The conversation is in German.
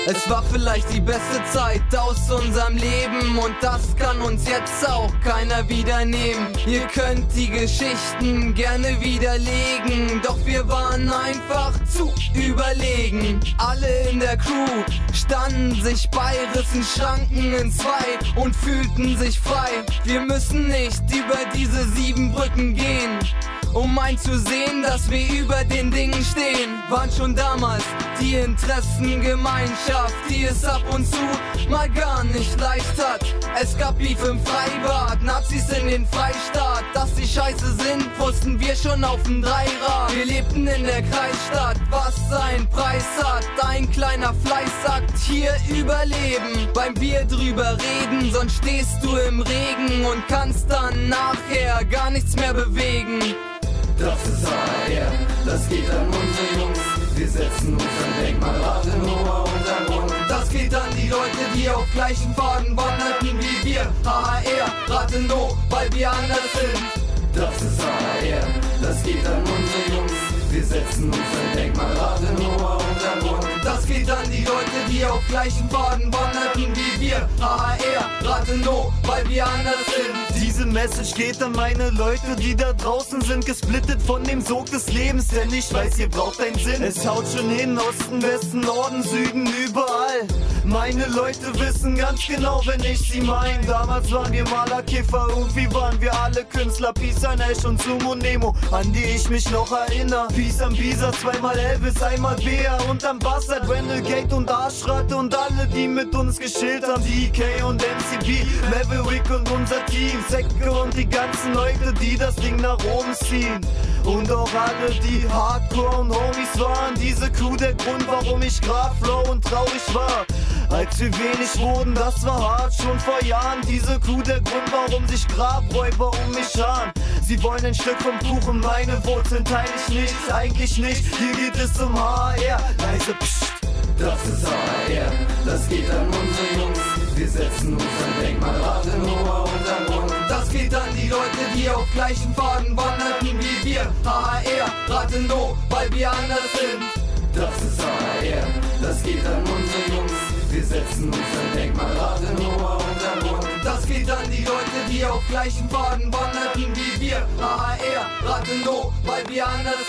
Es war vielleicht die beste Zeit aus unserem Leben und das kann uns jetzt auch keiner wieder nehmen. Ihr könnt die Geschichten gerne widerlegen, doch wir waren einfach zu überlegen. Alle in der Crew standen sich bei, rissen Schranken in zwei und fühlten sich frei. Wir müssen nicht über diese 7 Brücken gehen, um einzusehen, dass wir über den Dingen stehen. Waren schon damals die Interessengemeinschaft, die es ab und zu mal gar nicht leicht hat. Es gab Beef im Freibad, Nazis in den Freistaat. Dass die scheiße sind, wussten wir schon auf dem Dreirad. Wir lebten in der Kreisstadt, was seinen Preis hat. Ein kleiner Fleißakt, hier überleben, beim Bier drüber reden, sonst stehst du im Regen und kannst dann nachher gar nichts mehr bewegen. Das ist AR, das geht an unsere Jungs. Wir setzen uns ein Denkmal Rathenower Untergrund. Das geht an die Leute, die auf gleichen Pfaden wanderten wie wir. HAR, Rathenow, weil wir anders sind. Das ist AR, das geht an unsere Jungs. Wir setzen uns ein Denkmal Rathenower Untergrund. Das geht an die Leute, die auf gleichen Pfaden wanderten wie wir. HAR, Rathenow, weil wir anders sind. Diese Message geht an meine Leute, die da draußen sind, gesplittet von dem Sog des Lebens, denn ich weiß, ihr braucht einen Sinn. Es haut schon hin, Osten, Westen, Norden, Süden, überall. Meine Leute wissen ganz genau, wenn ich sie mein. Damals waren wir Malerkiffer, irgendwie waren wir alle Künstler. Peace an Ash und Sumo Nemo, an die ich mich noch erinnere. Peace am Bisa, zweimal Elvis, einmal Bea und am Bastard, Randall Gate und Arschratte und alle, die mit uns geschillt haben. DK und MCB, Maverick und unser Team, Säcke und die ganzen Leute, die das Ding nach oben ziehen. Und auch alle, die Hardcore und Homies waren. Diese Crew der Grund, warum ich grad flow und traurig war. Als wir wenig wurden, das war hart, schon vor Jahren. Diese Crew der Grund, warum sich Grabräuber um mich scharen. Sie wollen ein Stück vom Kuchen, meine Wurzeln teile ich nicht, eigentlich nicht. Hier geht es um HAR, leise pssst. Das ist AR, das geht an unsere Jungs. Wir setzen uns ein Denkmal Rathenower Untergrund. Das geht an die Leute, die auf gleichen Pfaden wanderten wie wir. HAR, Rathenow, weil wir anders sind. Das ist AR, das geht an unsere Jungs. Wir setzen uns ein Denkmal Rathenower Untergrund. Das geht an die Leute, die auf gleichen Pfaden wanderten wie wir. HAR, Rathenow, weil wir anders